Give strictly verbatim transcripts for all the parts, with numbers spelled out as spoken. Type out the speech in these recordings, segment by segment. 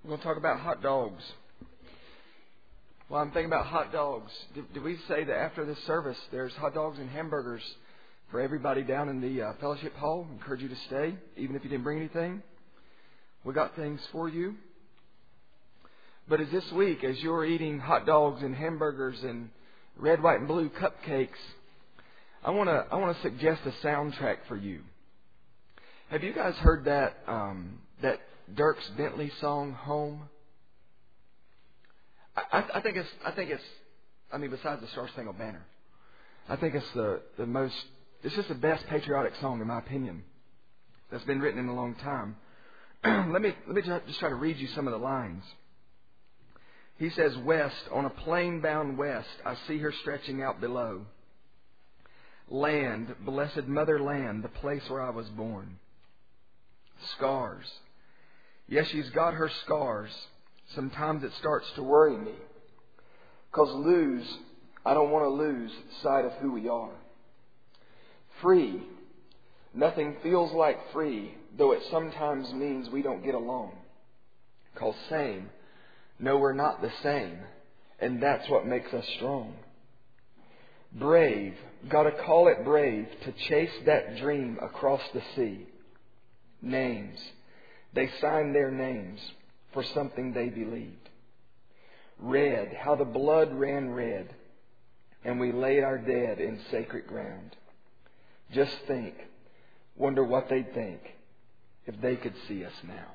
We're going to talk about hot dogs. Well, I'm thinking about hot dogs. Did, did we say that after this service, there's hot dogs and hamburgers for everybody down in the uh, fellowship hall? I encourage you to stay, even if you didn't bring anything. We got things for you. But as this week, as you're eating hot dogs and hamburgers and red, white, and blue cupcakes, I want to I want to suggest a soundtrack for you. Have you guys heard that um, that Dierks Bentley song, "Home"? I, I think it's. I think it's. I mean, besides the Star Spangled Banner, I think it's the the most. It's just the best patriotic song, in my opinion, that's been written in a long time. let me let me just try to read you some of the lines. He says, "West, on a plain bound west, I see her stretching out below. Land, blessed motherland, the place where I was born. Scars. Yes, she's got her scars. Sometimes it starts to worry me. 'Cause lose, I don't want to lose sight of who we are. Free. Nothing feels like free, though it sometimes means we don't get along. 'Cause same. No, we're not the same, and that's what makes us strong. Brave, gotta call it brave, to chase that dream across the sea. Names, they signed their names for something they believed. Red, how the blood ran red, and we laid our dead in sacred ground. Just think, wonder what they'd think if they could see us now."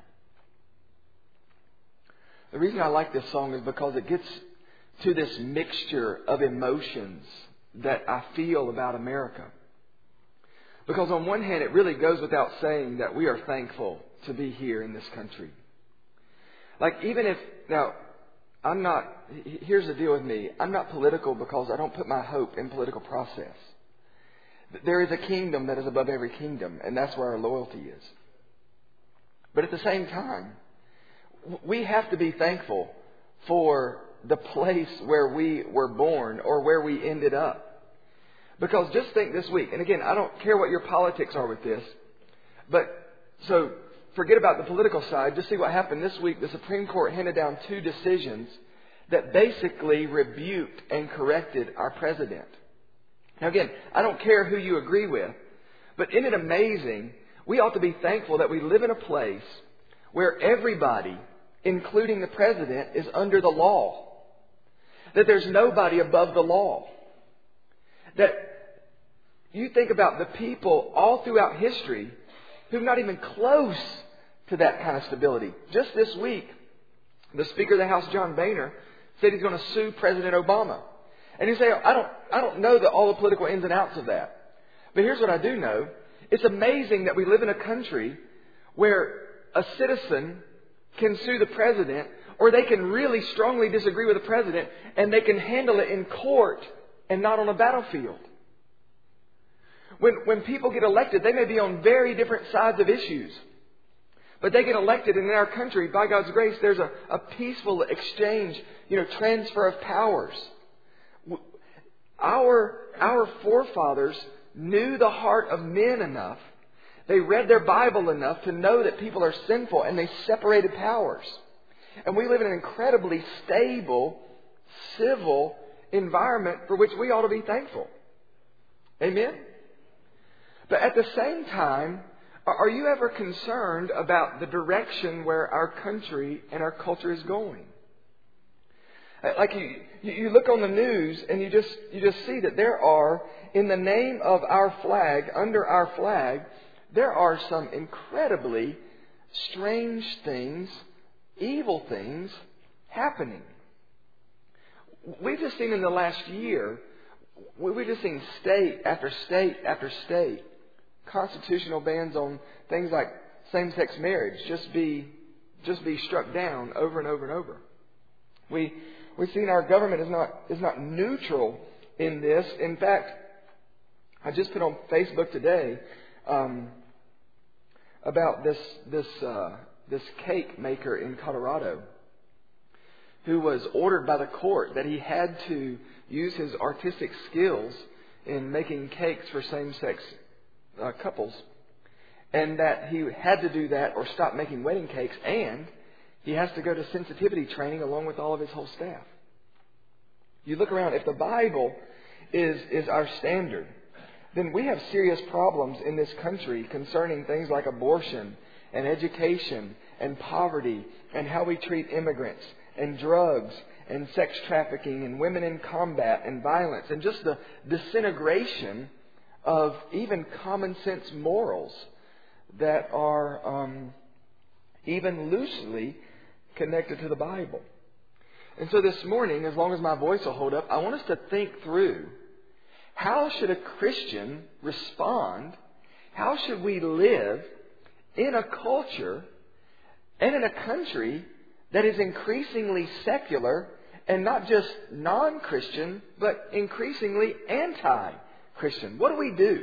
The reason I like this song is because it gets to this mixture of emotions that I feel about America. Because on one hand, it really goes without saying that we are thankful to be here in this country. Like, even if, now, I'm not, here's the deal with me. I'm not political because I don't put my hope in political process. There is a kingdom that is above every kingdom, and that's where our loyalty is. But at the same time, we have to be thankful for the place where we were born or where we ended up. Because just think this week, and again, I don't care what your politics are with this, but so forget about the political side. Just see what happened this week. The Supreme Court handed down two decisions that basically rebuked and corrected our president. Now again, I don't care who you agree with, but isn't it amazing? We ought to be thankful that we live in a place where everybody, including the president, is under the law. That there's nobody above the law. That you think about the people all throughout history who've not even close to that kind of stability. Just this week, the Speaker of the House, John Boehner, said he's going to sue President Obama. And you say, I don't, I don't know the, all the political ins and outs of that. But here's what I do know. It's amazing that we live in a country where a citizen can sue the president, or they can really strongly disagree with the president, and they can handle it in court and not on a battlefield. When, when people get elected, they may be on very different sides of issues. But they get elected, and in our country, by God's grace, there's a, a peaceful exchange, you know, transfer of powers. Our, our forefathers knew the heart of men enough. They read their Bible enough to know that people are sinful, and they separated powers. And we live in an incredibly stable, civil environment for which we ought to be thankful. Amen? But at the same time, are you ever concerned about the direction where our country and our culture is going? Like you, you look on the news and you just, you just see that there are, in the name of our flag, under our flag, there are some incredibly strange things, evil things happening. We've just seen in the last year, we've just seen state after state after state, constitutional bans on things like same-sex marriage just be just be struck down over and over and over. We we've seen our government is not is not neutral in this. In fact, I just put on Facebook today um, about this this uh, this cake maker in Colorado who was ordered by the court that he had to use his artistic skills in making cakes for same-sex uh, couples, and that he had to do that or stop making wedding cakes, and He has to go to sensitivity training along with all of his whole staff. You look around, if the Bible is, is our standard, then we have serious problems in this country concerning things like abortion and education and poverty and how we treat immigrants and drugs and sex trafficking and women in combat and violence and just the disintegration of even common sense morals that are um, even loosely connected to the Bible. And so this morning, as long as my voice will hold up, I want us to think through, how should a Christian respond? How should we live in a culture and in a country that is increasingly secular and not just non-Christian, but increasingly anti-Christian? What do we do?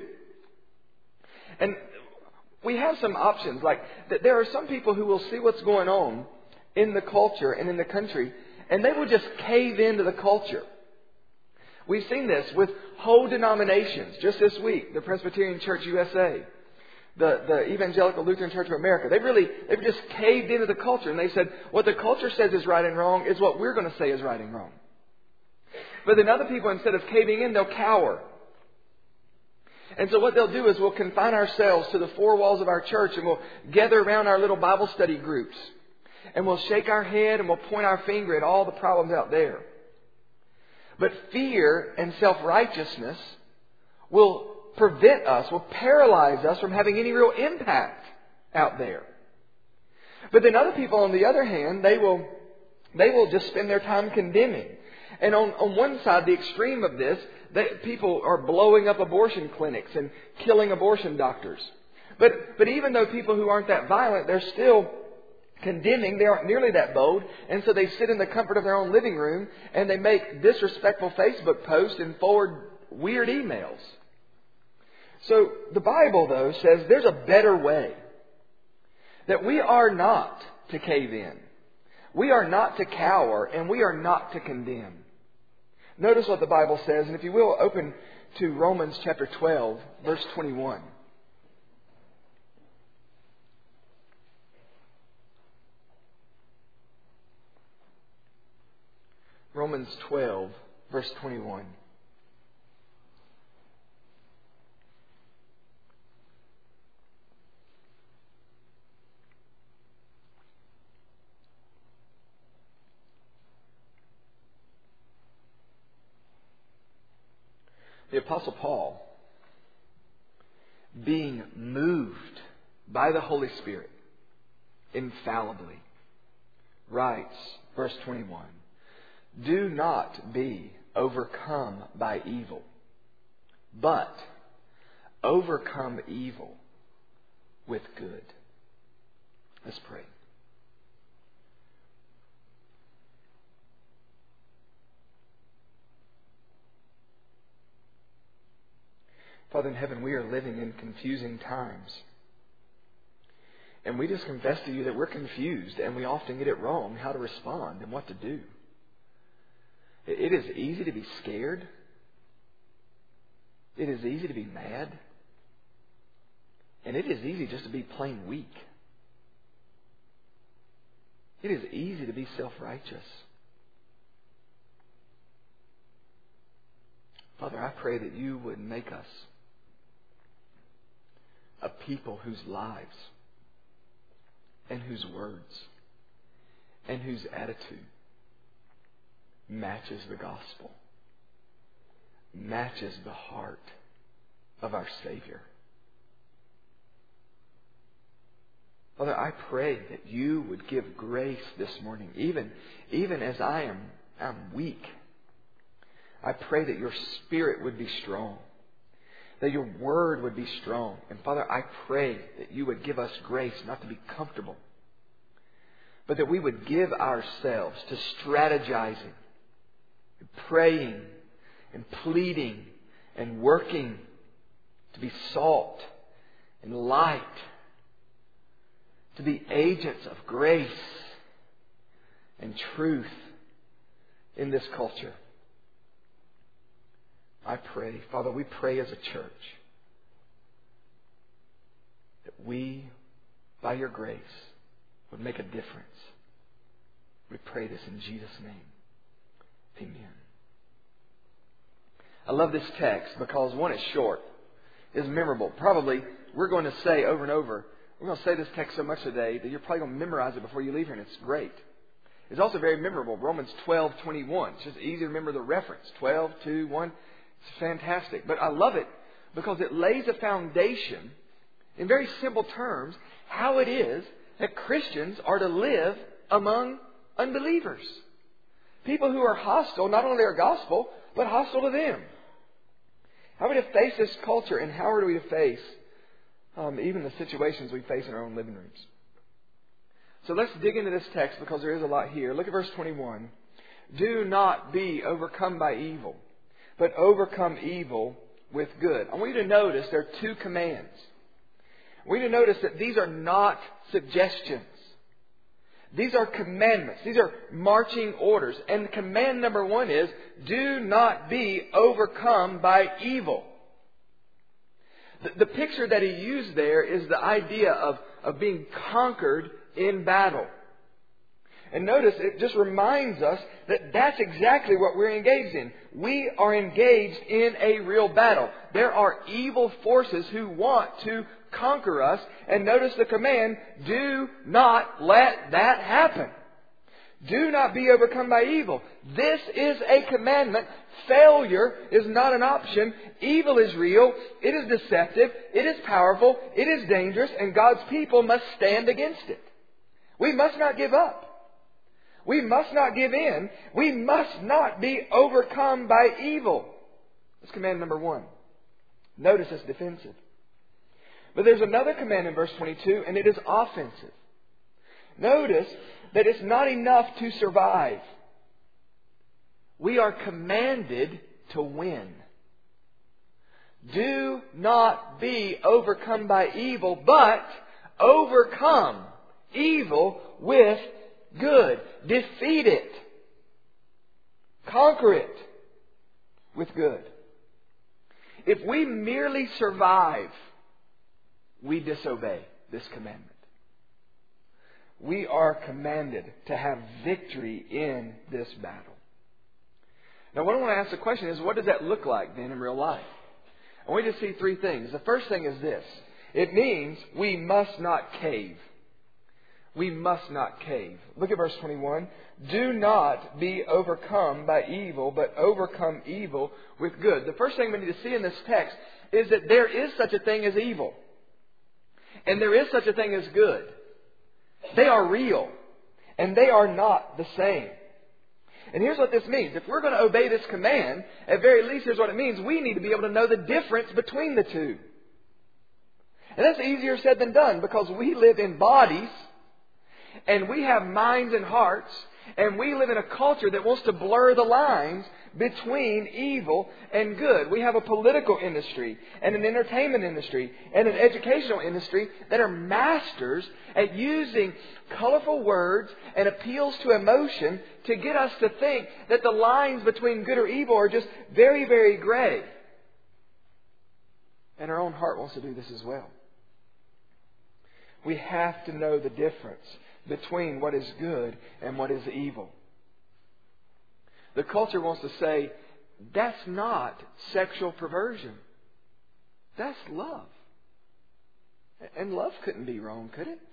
And we have some options. Like, there are some people who will see what's going on in the culture and in the country, and they will just cave into the culture. We've seen this with whole denominations. Just this week, the Presbyterian Church U S A, the, the Evangelical Lutheran Church of America, they've really, they've just caved into the culture. And they said, what the culture says is right and wrong is what we're going to say is right and wrong. But then other people, instead of caving in, they'll cower. And so what they'll do is we'll confine ourselves to the four walls of our church, and we'll gather around our little Bible study groups. And we'll shake our head and we'll point our finger at all the problems out there. But fear and self-righteousness will prevent us, will paralyze us from having any real impact out there. But then other people, on the other hand, they will they will just spend their time condemning. And on, on one side, the extreme of this, they, people are blowing up abortion clinics and killing abortion doctors. But but even though people who aren't that violent, they're still condemning. They aren't nearly that bold. And so they sit in the comfort of their own living room and they make disrespectful Facebook posts and forward weird emails. So the Bible, though, says there's a better way. That we are not to cave in. We are not to cower, and we are not to condemn. Notice what the Bible says, and if you will, open to Romans chapter twelve, verse twenty-one. Romans twelve, verse twenty-one. The Apostle Paul, being moved by the Holy Spirit infallibly, writes, verse twenty-one, "Do not be overcome by evil, but overcome evil with good." Let's pray. Father in heaven, we are living in confusing times. And we just confess to you that we're confused and we often get it wrong how to respond and what to do. It is easy to be scared. It is easy to be mad. And it is easy just to be plain weak. It is easy to be self-righteous. Father, I pray that you would make us a people whose lives and whose words and whose attitude matches the gospel, matches the heart of our Savior. Father, I pray that you would give grace this morning, even, even as I am I'm weak. I pray that your Spirit would be strong, that your word would be strong. And Father, I pray that you would give us grace not to be comfortable, but that we would give ourselves to strategizing, praying, and pleading, and working to be salt and light, to be agents of grace and truth in this culture. I pray, Father, we pray as a church that we, by your grace, would make a difference We pray this in Jesus' name. Amen. I love this text because, one, it's short. It's memorable. Probably we're going to say over and over, we're going to say this text so much today that you're probably going to memorize it before you leave here, and it's great. It's also very memorable. Romans twelve twenty-one. It's just easy to remember the reference. twelve, two, one. It's fantastic. But I love it because it lays a foundation, in very simple terms, how it is that Christians are to live among unbelievers. People who are hostile, not only to our gospel, but hostile to them. How are we to face this culture, and how are we to face um, even the situations we face in our own living rooms? So let's dig into this text because there is a lot here. Look at verse twenty-one. Do not be overcome by evil, but overcome evil with good. I want you to notice there are two commands. I want you to notice that these are not suggestions. These are commandments. These are marching orders. And command number one is, do not be overcome by evil. The, the picture that he used there is the idea of, of being conquered in battle. And notice, it just reminds us that that's exactly what we're engaged in. We are engaged in a real battle. There are evil forces who want to conquer us. And notice the command, do not let that happen. Do not be overcome by evil. This is a commandment. Failure is not an option. Evil is real. It is deceptive. It is powerful. It is dangerous. And God's people must stand against it. We must not give up. We must not give in. We must not be overcome by evil. That's command number one. Notice it's defensive. But there's another command in verse twenty-two, and it is offensive. Notice that it's not enough to survive. We are commanded to win. Do not be overcome by evil, but overcome evil with good. Defeat it. Conquer it with good. If we merely survive, we disobey this commandment. We are commanded to have victory in this battle. Now, what I want to ask the question is, what does that look like then in real life? I want you to see three things. The first thing is this. It means we must not cave. We must not cave. Look at verse twenty-one. Do not be overcome by evil, but overcome evil with good. The first thing we need to see in this text is that there is such a thing as evil. And there is such a thing as good. They are real. And they are not the same. And here's what this means. If we're going to obey this command, at very least, here's what it means. We need to be able to know the difference between the two. And that's easier said than done because we live in bodies and we have minds and hearts, and we live in a culture that wants to blur the lines between evil and good. We have a political industry and an entertainment industry and an educational industry that are masters at using colorful words and appeals to emotion to get us to think that the lines between good or evil are just very, very gray. And our own heart wants to do this as well. We have to know the difference between what is good and what is evil. The culture wants to say, that's not sexual perversion. That's love. And love couldn't be wrong, could it?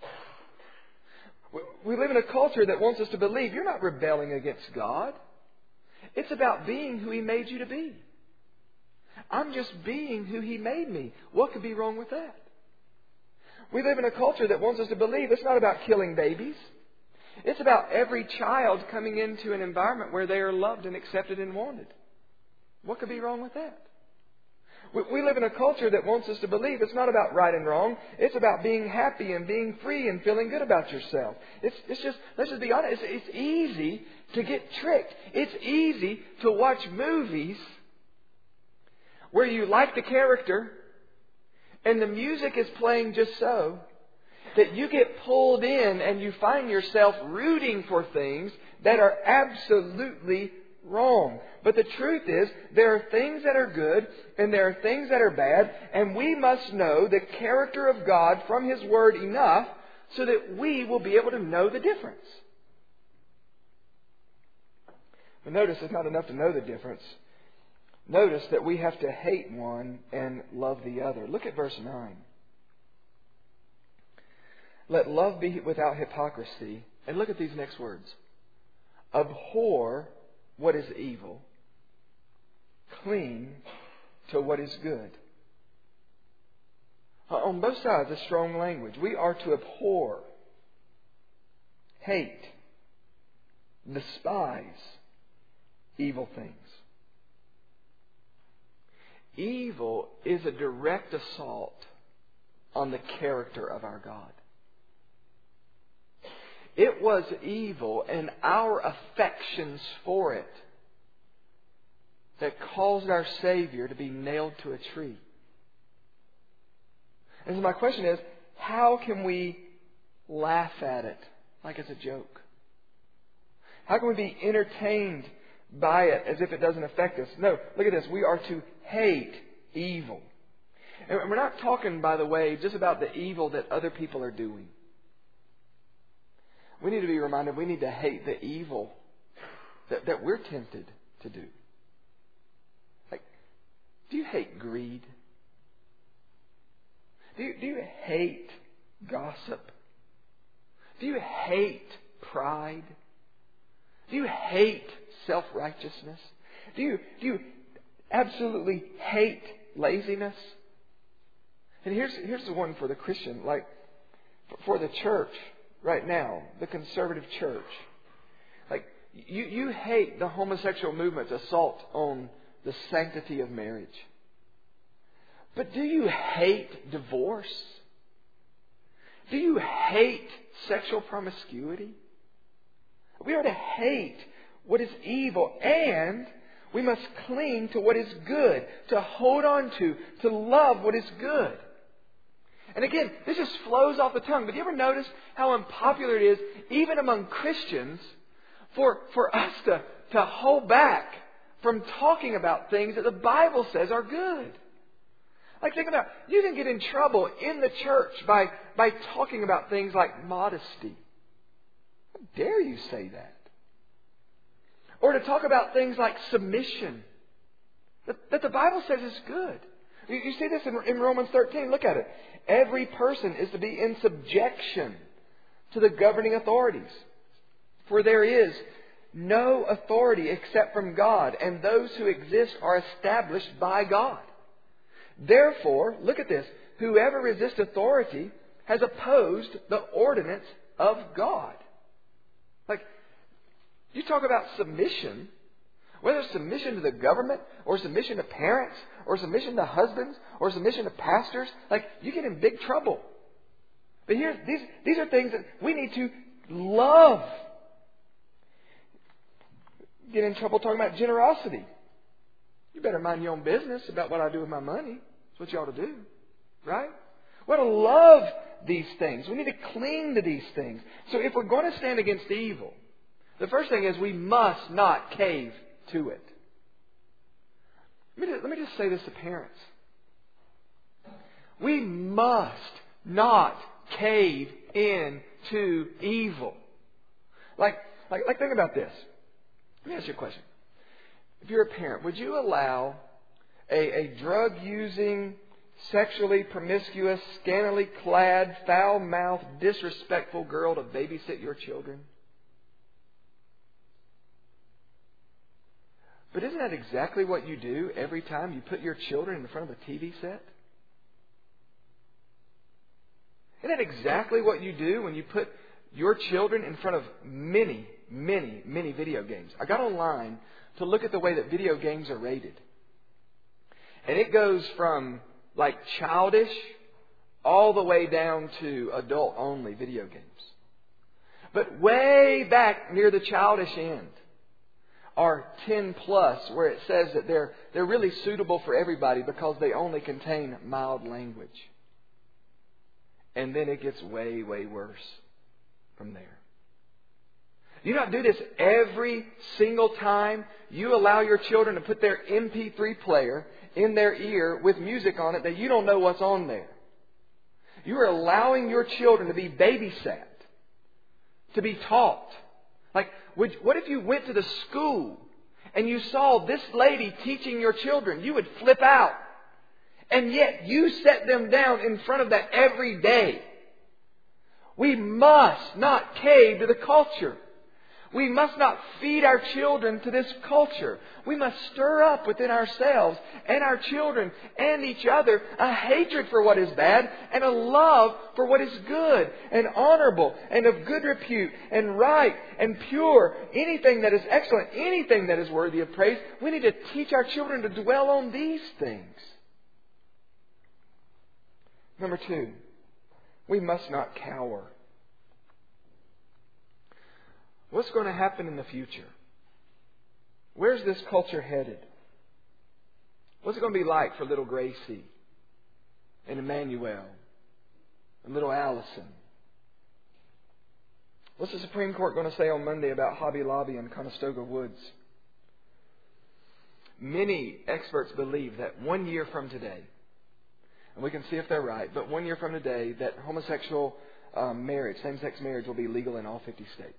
We live in a culture that wants us to believe you're not rebelling against God. It's about being who He made you to be. I'm just being who He made me. What could be wrong with that? We live in a culture that wants us to believe it's not about killing babies. It's about every child coming into an environment where they are loved and accepted and wanted. What could be wrong with that? We live in a culture that wants us to believe it's not about right and wrong. It's about being happy and being free and feeling good about yourself. It's, it's just, let's just be honest, it's, it's easy to get tricked. It's easy to watch movies where you like the character and the music is playing just so that you get pulled in and you find yourself rooting for things that are absolutely wrong. But the truth is, there are things that are good and there are things that are bad, and we must know the character of God from His Word enough so that we will be able to know the difference. But notice it's not enough to know the difference. Notice that we have to hate one and love the other. Look at verse nine. Let love be without hypocrisy. And look at these next words. Abhor what is evil. Cling to what is good. On both sides, a strong language. We are to abhor, hate, despise evil things. Evil is a direct assault on the character of our God. It was evil and our affections for it that caused our Savior to be nailed to a tree. And so my question is, how can we laugh at it like it's a joke? How can we be entertained by it as if it doesn't affect us? No, look at this. We are to hate evil. And we're not talking, by the way, just about the evil that other people are doing. We need to be reminded we need to hate the evil that, that we're tempted to do. Like, do you hate greed? Do you, do you hate gossip? Do you hate pride? Do you hate self-righteousness? Do you, do you absolutely hate laziness? And here's, here's the one for the Christian, like for the church right now, the conservative church. Like, you, you hate the homosexual movement's assault on the sanctity of marriage. But do you hate divorce? Do you hate sexual promiscuity? We are to hate what is evil, and we must cling to what is good, to hold on to, to love what is good. And again, this just flows off the tongue. But do you ever notice how unpopular it is, even among Christians, for, for us to, to hold back from talking about things that the Bible says are good? Like, think about, you can get in trouble in the church by, by talking about things like modesty. How dare you say that? Or to talk about things like submission, that, that the Bible says is good. You, you see this in, in Romans thirteen. Look at it. Every person is to be in subjection to the governing authorities. For there is no authority except from God, and those who exist are established by God. Therefore, look at this, whoever resists authority has opposed the ordinance of God. Like, you talk about submission, whether it's submission to the government, or submission to parents, or submission to husbands, or submission to pastors, like, you get in big trouble. But here, these, these are things that we need to love. Get in trouble talking about generosity. You better mind your own business about what I do with my money. That's what you ought to do. Right? We ought to love these things. We need to cling to these things. So if we're going to stand against evil, the first thing is we must not cave to it. Let me just, let me just say this to parents. We must not cave in to evil. Like, like, like think about this. Let me ask you a question. If you're a parent, would you allow a, a drug-using, sexually promiscuous, scantily clad, foul-mouthed, disrespectful girl to babysit your children? But isn't that exactly what you do every time you put your children in front of a T V set? Isn't that exactly what you do when you put your children in front of many, many, many video games? I got online to look at the way that video games are rated. And it goes from like childish all the way down to adult-only video games. But way back near the childish end are ten plus, where it says that they're, they're really suitable for everybody because they only contain mild language. And then it gets way, way worse from there. You not do this every single time you allow your children to put their M P three player in their ear with music on it that you don't know what's on there. You are allowing your children to be babysat, to be taught. Like, would, what if you went to the school and you saw this lady teaching your children, you would flip out. And yet you set them down in front of that every day. We must not cave to the culture. We must not feed our children to this culture. We must stir up within ourselves and our children and each other a hatred for what is bad and a love for what is good and honorable and of good repute and right and pure. Anything that is excellent, anything that is worthy of praise. We need to teach our children to dwell on these things. Number two, we must not cower. What's going to happen in the future? Where's this culture headed? What's it going to be like for little Gracie and Emmanuel and little Allison? What's the Supreme Court going to say on Monday about Hobby Lobby and Conestoga Woods? Many experts believe that one year from today, and we can see if they're right, but one year from today, that homosexual um, marriage, same-sex marriage, will be legal in all fifty states.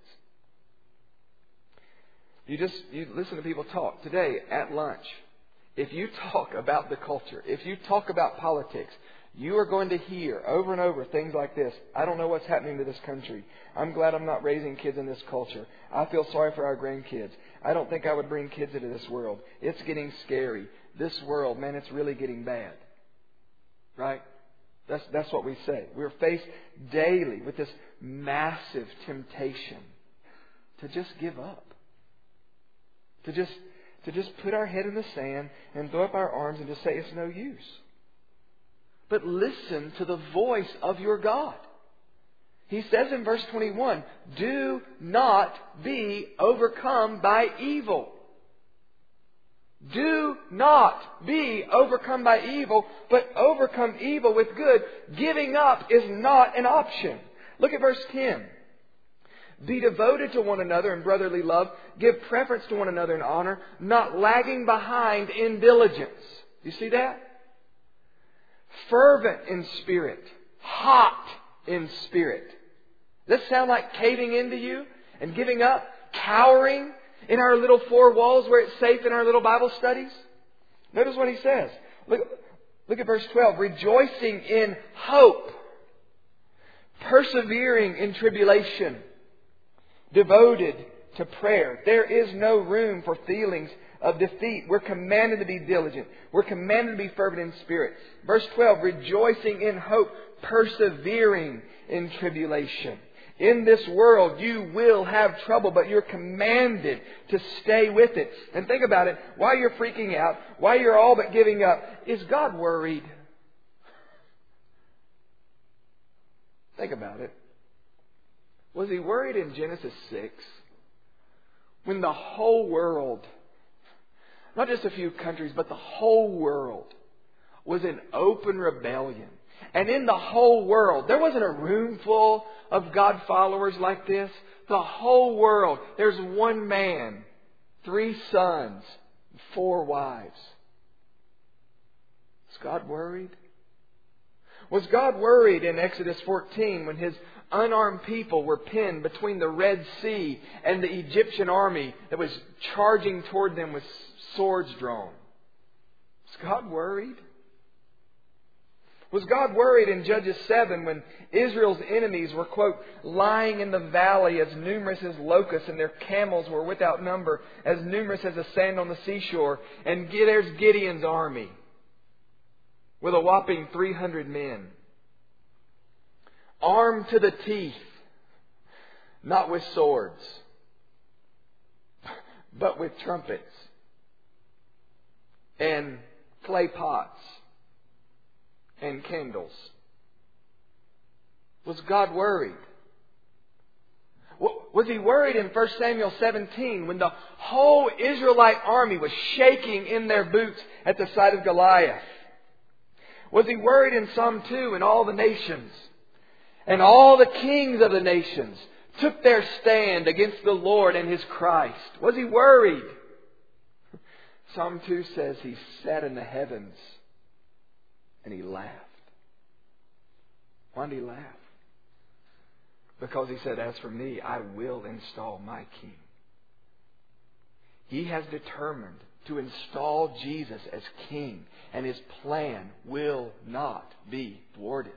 You just you listen to people talk today at lunch. If you talk about the culture, if you talk about politics, you are going to hear over and over things like this. I don't know what's happening to this country. I'm glad I'm not raising kids in this culture. I feel sorry for our grandkids. I don't think I would bring kids into this world. It's getting scary. This world, man, it's really getting bad. Right? That's that's what we say. We're faced daily with this massive temptation to just give up. To just, to just put our head in the sand and throw up our arms and just say it's no use. But listen to the voice of your God. He says in verse twenty-one, do not be overcome by evil. Do not be overcome by evil, but overcome evil with good. Giving up is not an option. Look at verse ten. Be devoted to one another in brotherly love. Give preference to one another in honor, not lagging behind in diligence. You see that? Fervent in spirit. Hot in spirit. Does this sound like caving into you and giving up? Cowering in our little four walls where it's safe in our little Bible studies? Notice what he says. Look, look at verse twelve. Rejoicing in hope. Persevering in tribulation. Devoted to prayer. There is no room for feelings of defeat. We're commanded to be diligent. We're commanded to be fervent in spirit. Verse twelve, rejoicing in hope, persevering in tribulation. In this world you will have trouble, but you're commanded to stay with it. And think about it, while you're freaking out, while you're all but giving up, is God worried? Think about it. Was He worried in Genesis six? When the whole world, not just a few countries, but the whole world was in open rebellion. And in the whole world, there wasn't a room full of God followers like this. The whole world, there's one man, three sons, four wives. Is God worried? Was God worried in Exodus fourteen when His unarmed people were pinned between the Red Sea and the Egyptian army that was charging toward them with swords drawn? Was God worried? Was God worried in Judges seven when Israel's enemies were, quote, lying in the valley as numerous as locusts and their camels were without number, as numerous as the sand on the seashore, and there's Gideon's army with a whopping three hundred men, armed to the teeth, not with swords, but with trumpets and clay pots and candles. Was God worried? Was He worried in First Samuel seventeen when the whole Israelite army was shaking in their boots at the sight of Goliath? Was He worried in Psalm two when all the nations and all the kings of the nations took their stand against the Lord and His Christ? Was He worried? Psalm two says He sat in the heavens and He laughed. Why did He laugh? Because He said, as for me, I will install my king. He has determined to install Jesus as king, and His plan will not be thwarted.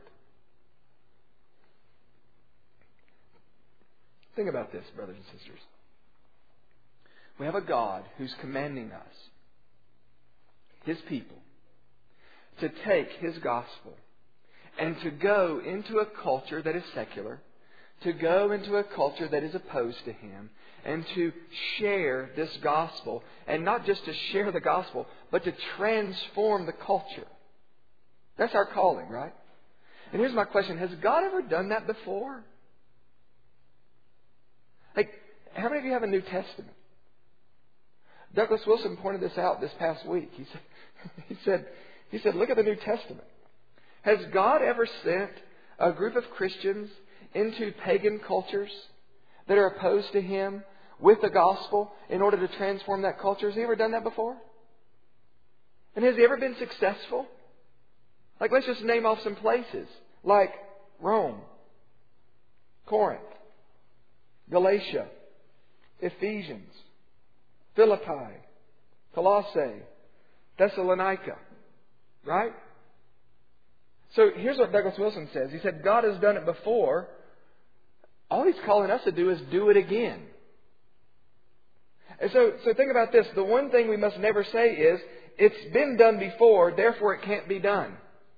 Think about this, brothers and sisters. We have a God who's commanding us, His people, to take His gospel and to go into a culture that is secular, to go into a culture that is opposed to Him, and to share this gospel. And not just to share the gospel, but to transform the culture. That's our calling, right? And here's my question. Has God ever done that before? Like, how many of you have a New Testament? Douglas Wilson pointed this out this past week. He said, he said, he said, look at the New Testament. Has God ever sent a group of Christians into pagan cultures that are opposed to Him with the gospel in order to transform that culture? Has He ever done that before? And has He ever been successful? Like, let's just name off some places. Like Rome, Corinth, Galatia, Ephesians, Philippi, Colossae, Thessalonica. Right? So here's what Douglas Wilson says. He said, God has done it before. All He's calling us to do is do it again. And so, so think about this. The one thing we must never say is, it's been done before, therefore it can't be done.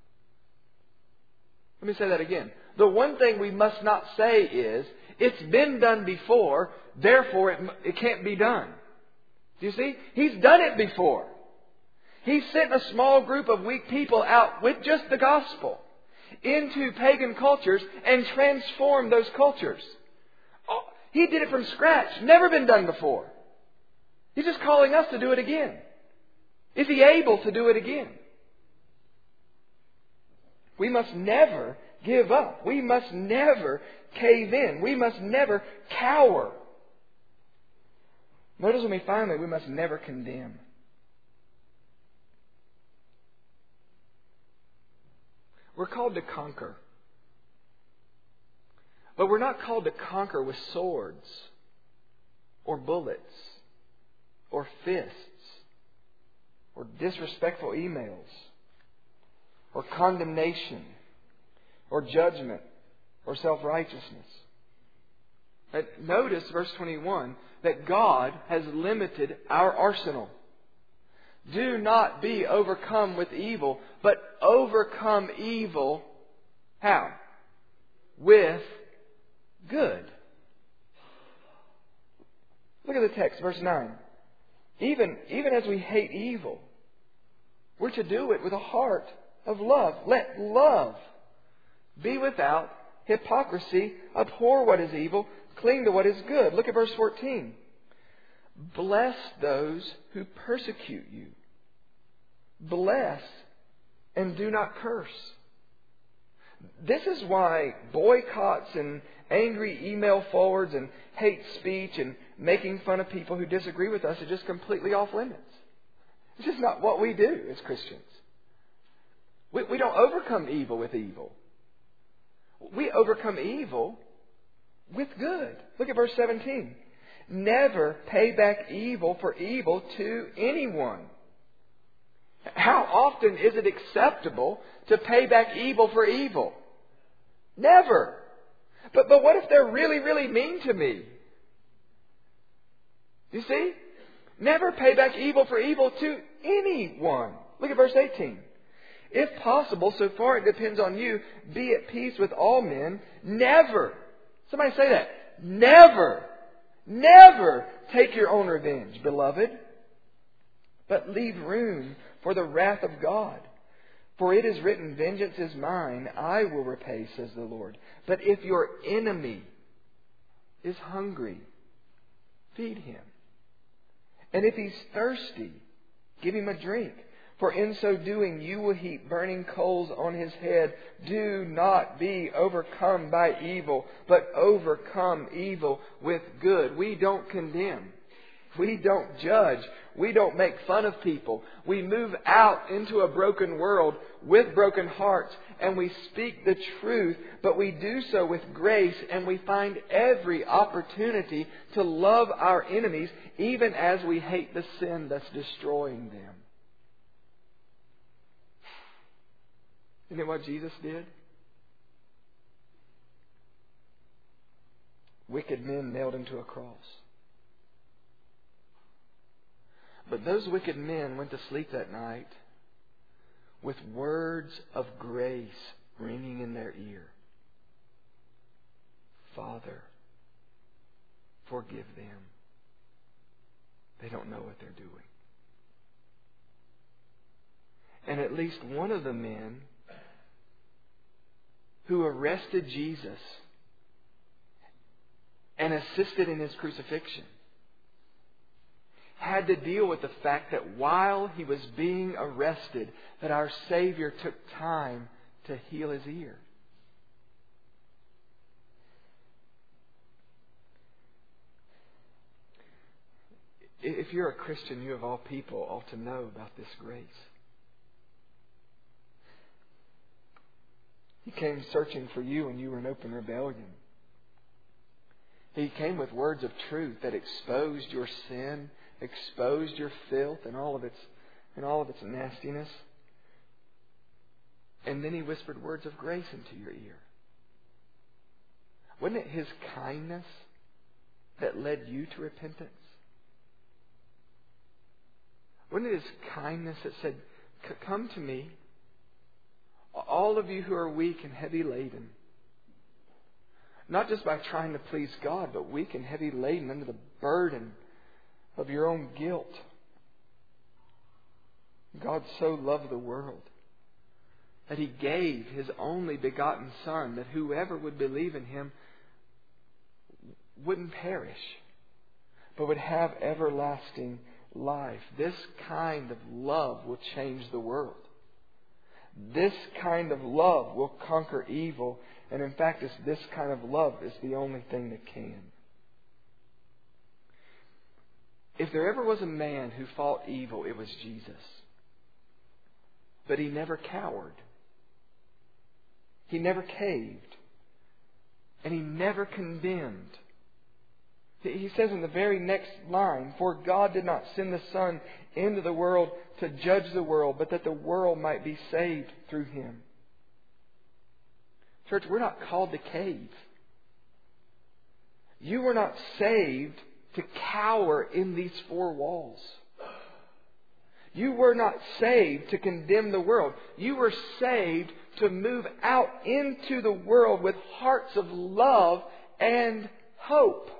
Let me say that again. The one thing we must not say is, it's been done before, therefore it, it can't be done. Do you see? He's done it before. He sent a small group of weak people out with just the gospel into pagan cultures and transformed those cultures. Oh, He did it from scratch. Never been done before. He's just calling us to do it again. Is He able to do it again? We must never give up. We must never cave in. We must never cower. Notice with me finally, we must never condemn. We're called to conquer. But we're not called to conquer with swords or bullets or fists or disrespectful emails or condemnation or judgment or self-righteousness. And notice verse twenty-one that God has limited our arsenal. Do not be overcome with evil, but overcome evil, how? With good. Look at the text, verse nine. Even, even as we hate evil, we're to do it with a heart of love. Let love be without hypocrisy. Abhor what is evil. Cling to what is good. Look at verse fourteen. Bless those who persecute you. Bless and do not curse. This is why boycotts and angry email forwards and hate speech and making fun of people who disagree with us is just completely off limits. It's just not what we do as Christians. We, we don't overcome evil with evil. We overcome evil with good. Look at verse seventeen. Never pay back evil for evil to anyone. How often is it acceptable to pay back evil for evil? Never. But, but what if they're really, really mean to me? You see? Never pay back evil for evil to anyone. Look at verse eighteen. If possible, so far it depends on you, be at peace with all men. Never. Somebody say that. Never. Never take your own revenge, beloved, but leave room for the wrath of God. For it is written, vengeance is mine, I will repay, says the Lord. But if your enemy is hungry, feed him. And if he's thirsty, give him a drink. For in so doing, you will heap burning coals on his head. Do not be overcome by evil, but overcome evil with good. We don't condemn. We don't judge. We don't make fun of people. We move out into a broken world with broken hearts, and we speak the truth, but we do so with grace, and we find every opportunity to love our enemies, even as we hate the sin that's destroying them. Isn't it what Jesus did? Wicked men nailed him to a cross. But those wicked men went to sleep that night with words of grace ringing in their ear. Father, forgive them. They don't know what they're doing. And at least one of the men who arrested Jesus and assisted in His crucifixion had to deal with the fact that while He was being arrested, that our Savior took time to heal his ear. If you're a Christian, you of all people ought to know about this grace. He came searching for you when you were in open rebellion. He came with words of truth that exposed your sin, exposed your filth and all of its and all of its nastiness. And then He whispered words of grace into your ear. Wasn't it His kindness that led you to repentance? Wasn't it His kindness that said, "Come to me, all of you who are weak and heavy laden"? Not just by trying to please God, but weak and heavy laden under the burden of your own guilt. God so loved the world that He gave His only begotten Son, that whoever would believe in Him wouldn't perish, but would have everlasting life. This kind of love will change the world. This kind of love will conquer evil. And in fact, it's this kind of love is the only thing that can. If there ever was a man who fought evil, it was Jesus. But He never cowered. He never caved. And He never condemned. He says in the very next line, "For God did not send the Son into the world to judge the world, but that the world might be saved through Him." Church, we're not called to cave. You were not saved to cower in these four walls. You were not saved to condemn the world. You were saved to move out into the world with hearts of love and hope.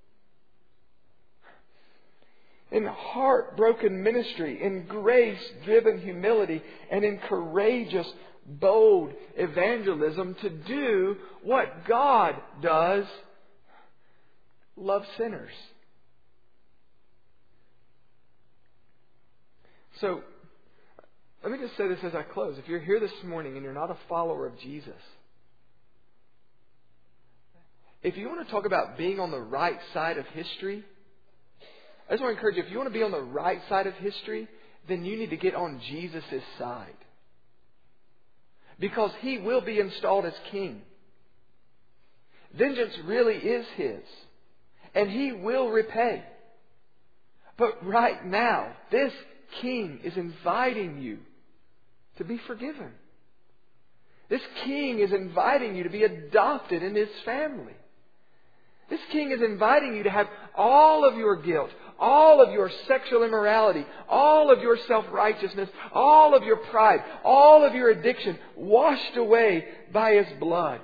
In heartbroken ministry, in grace-driven humility, and in courageous, bold evangelism to do what God does: love sinners. So, let me just say this as I close. If you're here this morning and you're not a follower of Jesus, if you want to talk about being on the right side of history, I just want to encourage you, if you want to be on the right side of history, then you need to get on Jesus' side. Because He will be installed as King. Vengeance really is His. And He will repay. But right now, this King is inviting you to be forgiven. This King is inviting you to be adopted in His family. This King is inviting you to have all of your guilt, all of your sexual immorality, all of your self-righteousness, all of your pride, all of your addiction washed away by His blood.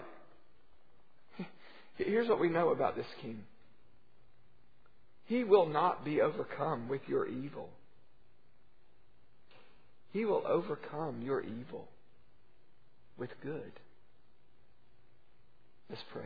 Here's what we know about this King. He will not be overcome with your evil. He will overcome your evil with good. Let's pray.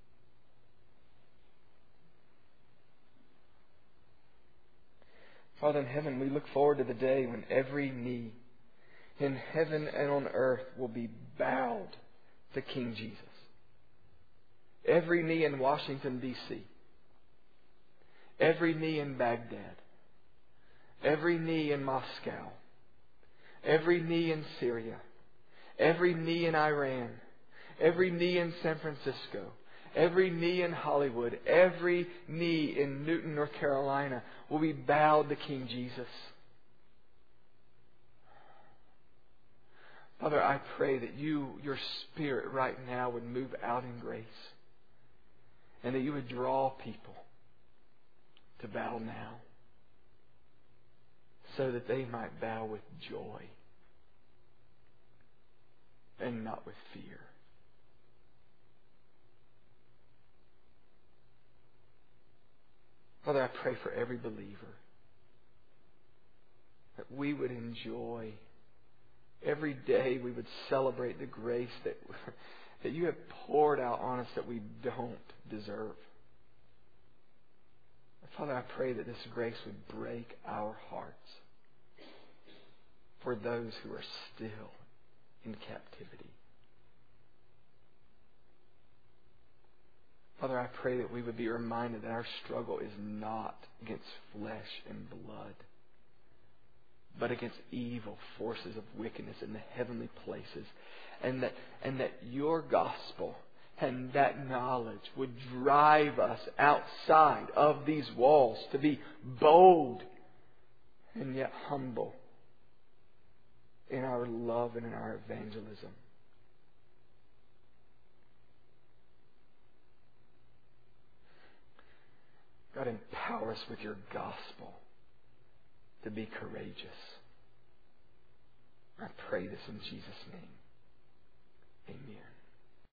Father in heaven, we look forward to the day when every knee in heaven and on earth will be bowed to King Jesus. Every knee in Washington, D C every knee in Baghdad, every knee in Moscow, every knee in Syria, every knee in Iran, every knee in San Francisco, every knee in Hollywood, every knee in Newton, North Carolina will be bowed to King Jesus. Father, I pray that you, your Spirit right now would move out in grace, and that you would draw people to bow now, so that they might bow with joy and not with fear. Father, I pray for every believer that we would enjoy every day, we would celebrate the grace that, that you have poured out on us that we don't deserve. Father, I pray that this grace would break our hearts for those who are still in captivity. Father, I pray that we would be reminded that our struggle is not against flesh and blood, but against evil forces of wickedness in the heavenly places. And that, and that your gospel and that knowledge would drive us outside of these walls to be bold and yet humble in our love and in our evangelism. God, empower us with your gospel to be courageous. I pray this in Jesus' name. Amen.